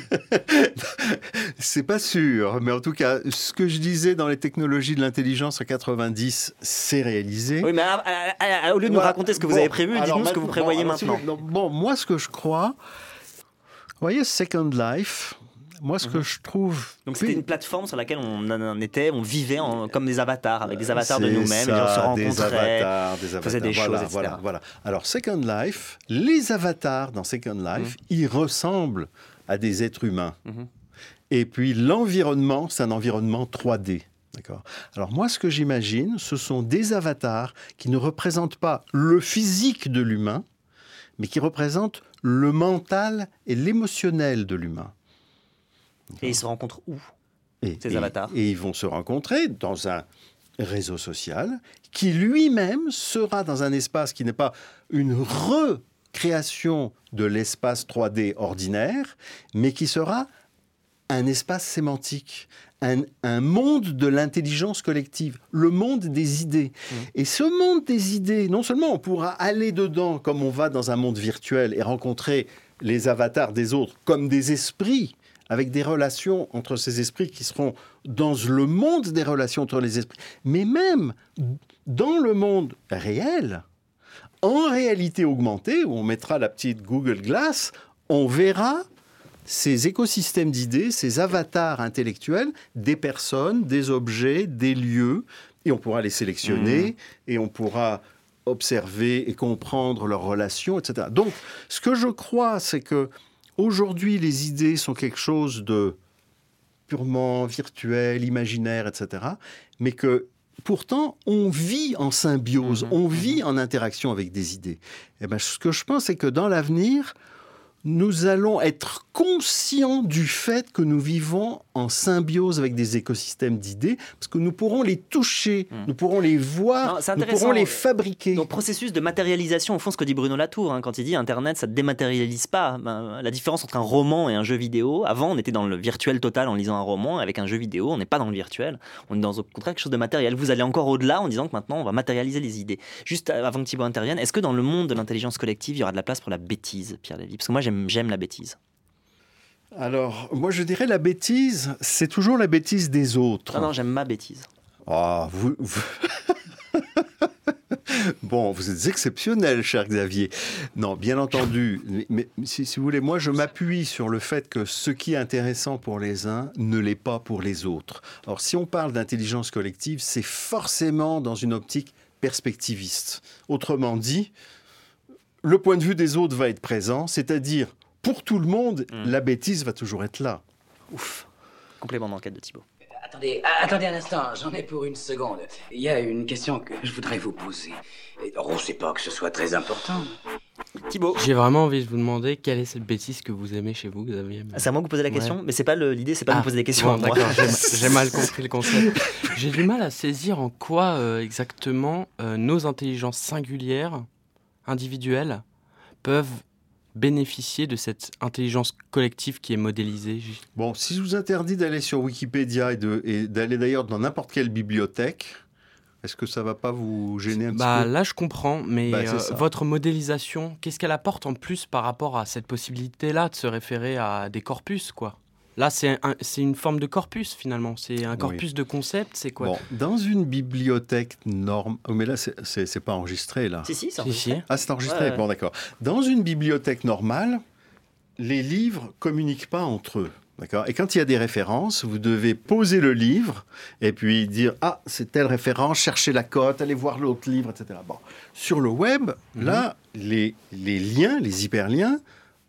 C'est pas sûr, mais en tout cas, ce que je disais dans les technologies de l'intelligence en 90, c'est réalisé. Oui, mais au lieu de nous raconter ce que vous avez prévu, dites-nous ce que vous prévoyez maintenant. Moi, ce que je crois, vous voyez, Second Life. Moi, ce que je trouve... Donc, c'était une plateforme sur laquelle on vivait comme des avatars, avec des avatars de nous-mêmes, les gens se rencontraient, faisaient des choses, etc. Voilà. Alors, Second Life, les avatars dans Second Life, ils ressemblent à des êtres humains. Et puis, l'environnement, c'est un environnement 3D. D'accord. Alors, moi, ce que j'imagine, ce sont des avatars qui ne représentent pas le physique de l'humain, mais qui représentent le mental et l'émotionnel de l'humain. Et ils se rencontrent où, ces avatars? Et ils vont se rencontrer dans un réseau social qui lui-même sera dans un espace qui n'est pas une recréation de l'espace 3D ordinaire, mais qui sera un espace sémantique, un monde de l'intelligence collective, le monde des idées. Et ce monde des idées, non seulement on pourra aller dedans comme on va dans un monde virtuel et rencontrer les avatars des autres comme des esprits, avec des relations entre ces esprits qui seront dans le monde des relations entre les esprits, mais même dans le monde réel, en réalité augmentée, où on mettra la petite Google Glass, on verra ces écosystèmes d'idées, ces avatars intellectuels, des personnes, des objets, des lieux, et on pourra les sélectionner, et on pourra observer et comprendre leurs relations, etc. Donc, ce que je crois, c'est que aujourd'hui, les idées sont quelque chose de purement virtuel, imaginaire, etc. Mais que pourtant, on vit en symbiose, on vit en interaction avec des idées. Et ben, ce que je pense, c'est que dans l'avenir, nous allons être conscients du fait que nous vivons en symbiose avec des écosystèmes d'idées, parce que nous pourrons les toucher, nous pourrons les voir, nous pourrons les fabriquer. Donc, processus de matérialisation, au fond, ce que dit Bruno Latour, quand il dit Internet, ça ne dématérialise pas. La différence entre un roman et un jeu vidéo, avant, on était dans le virtuel total en lisant un roman, avec un jeu vidéo, on n'est pas dans le virtuel, on est dans au contraire quelque chose de matériel. Vous allez encore au-delà en disant que maintenant, on va matérialiser les idées. Juste avant que Thibaut intervienne, est-ce que dans le monde de l'intelligence collective, il y aura de la place pour la bêtise, Pierre Lévy ? Parce que moi, j'aime la bêtise. Alors, moi je dirais la bêtise, c'est toujours la bêtise des autres. Non, j'aime ma bêtise. Ah, Bon, vous êtes exceptionnel, cher Xavier. Non, bien entendu, mais si vous voulez, moi je m'appuie sur le fait que ce qui est intéressant pour les uns ne l'est pas pour les autres. Alors, si on parle d'intelligence collective, c'est forcément dans une optique perspectiviste. Autrement dit, le point de vue des autres va être présent, c'est-à-dire pour tout le monde, la bêtise va toujours être là. Ouf. Complément d'enquête de Thibaut. Attendez un instant, j'en ai pour une seconde. Il y a une question que je voudrais vous poser. C'est pas que ce soit très important. Thibaut. J'ai vraiment envie de vous demander quelle est cette bêtise que vous aimez chez vous, Xavier. C'est à moi que vous posez la question, mais c'est pas l'idée, c'est pas de me poser des questions à moi. D'accord, j'ai mal compris le concept. J'ai du mal à saisir en quoi exactement nos intelligences singulières, individuelles, peuvent bénéficier de cette intelligence collective qui est modélisée. Bon, si je vous interdis d'aller sur Wikipédia et d'aller d'ailleurs dans n'importe quelle bibliothèque, est-ce que ça ne va pas vous gêner un petit peu ? Là, je comprends, mais votre modélisation, qu'est-ce qu'elle apporte en plus par rapport à cette possibilité-là de se référer à des corpus, quoi ? Là, c'est une forme de corpus, finalement. C'est un corpus de concepts, c'est quoi ? Bon, dans une bibliothèque normale... Oh, mais là, c'est pas enregistré, là. Si, c'est enregistré. Ah, c'est enregistré, Bon, d'accord. Dans une bibliothèque normale, les livres communiquent pas entre eux. D'accord ? Et quand il y a des références, vous devez poser le livre et puis dire « Ah, c'est telle référence, chercher la cote, aller voir l'autre livre, etc. » Bon. Sur le web, là, les liens, les hyperliens,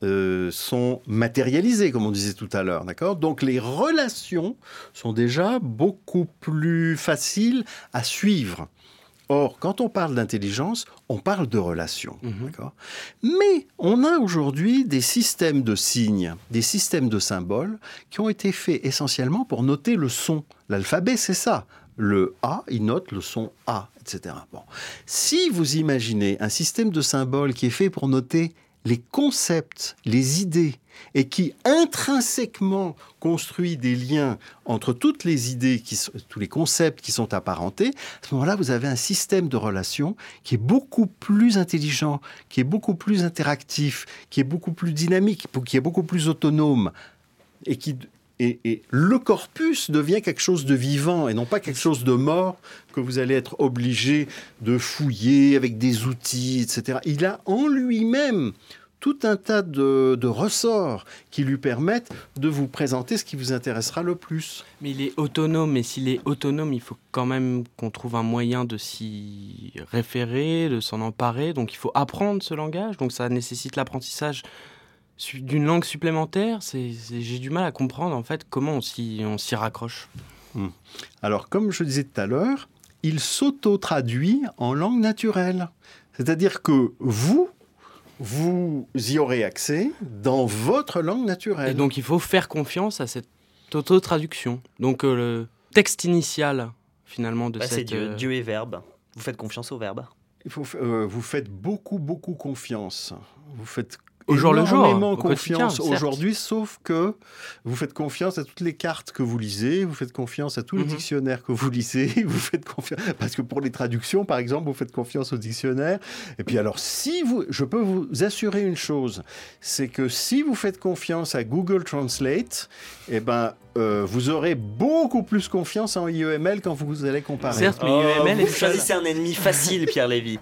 sont matérialisés, comme on disait tout à l'heure, d'accord ? Donc les relations sont déjà beaucoup plus faciles à suivre. Or, quand on parle d'intelligence, on parle de relations, d'accord ? Mais on a aujourd'hui des systèmes de signes, des systèmes de symboles qui ont été faits essentiellement pour noter le son. L'alphabet, c'est ça. Le A, il note le son A, etc. Bon. Si vous imaginez un système de symboles qui est fait pour noter les concepts, les idées, et qui intrinsèquement construit des liens entre toutes les idées, tous les concepts qui sont apparentés, à ce moment-là, vous avez un système de relations qui est beaucoup plus intelligent, qui est beaucoup plus interactif, qui est beaucoup plus dynamique, qui est beaucoup plus autonome, et le corpus devient quelque chose de vivant et non pas quelque chose de mort que vous allez être obligé de fouiller avec des outils, etc. Il a en lui-même tout un tas de ressorts qui lui permettent de vous présenter ce qui vous intéressera le plus. Mais il est autonome, et s'il est autonome, il faut quand même qu'on trouve un moyen de s'y référer, de s'en emparer. Donc il faut apprendre ce langage, donc ça nécessite l'apprentissage d'une langue supplémentaire. J'ai du mal à comprendre en fait comment on s'y raccroche. Alors comme je disais tout à l'heure, il s'auto-traduit en langue naturelle. C'est-à-dire que vous y aurez accès dans votre langue naturelle. Et donc il faut faire confiance à cette auto-traduction. Donc le texte initial finalement de cette... C'est Dieu est verbe. Vous faites confiance au verbe. Vous faites beaucoup confiance. Vous faites au jour le jour, énormément confiance aujourd'hui, sauf que vous faites confiance à toutes les cartes que vous lisez, vous faites confiance à tous les dictionnaires que vous lisez, vous faites confiance, parce que pour les traductions, par exemple, vous faites confiance aux dictionnaires. Et puis alors, je peux vous assurer une chose, c'est que si vous faites confiance à Google Translate, vous aurez beaucoup plus confiance en IEML quand vous allez comparer. Certes, mais IEML vous choisissez un ennemi facile, Pierre Lévy.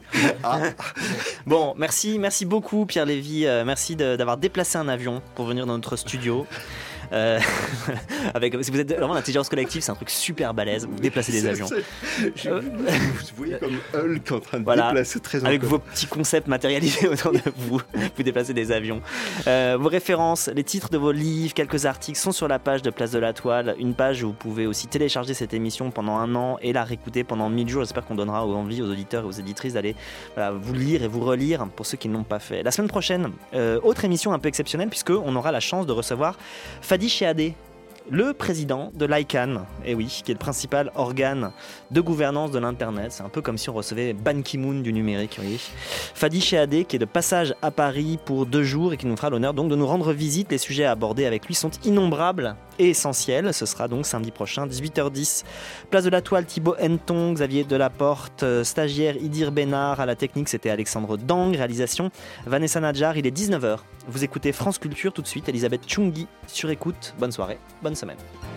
Bon, merci beaucoup, Pierre Lévy. Merci d'avoir déplacé un avion pour venir dans notre studio. Si vous êtes vraiment l'intelligence collective, c'est un truc super balèze. Vous déplacez des avions. Vous voyez comme Hulk en train de Voilà. déplacer très Avec vos petits concepts matérialisés autour de vous, vous déplacez des avions. Vos références, les titres de vos livres, quelques articles sont sur la page de Place de la Toile. Une page où vous pouvez aussi télécharger cette émission pendant 1 an et la réécouter pendant 1000 jours. J'espère qu'on donnera envie aux auditeurs et aux éditrices d'aller vous lire et vous relire pour ceux qui ne l'ont pas fait. La semaine prochaine, autre émission un peu exceptionnelle puisqu'on aura la chance de recevoir Fadi Chehadeh, le président de l'ICANN, qui est le principal organe de gouvernance de l'Internet. C'est un peu comme si on recevait Ban Ki-moon du numérique. Fadi Chehadeh, qui est de passage à Paris pour 2 jours et qui nous fera l'honneur donc de nous rendre visite. Les sujets à aborder avec lui sont innombrables et essentiels. Ce sera donc samedi prochain, 18h10. Place de la Toile, Thibaut Henton, Xavier Delaporte, stagiaire Idir Bénard, à la technique c'était Alexandre Dang, réalisation Vanessa Nadjar. Il est 19h. Vous écoutez France Culture tout de suite, Elisabeth Chungi sur écoute. Bonne soirée, bonne semaine.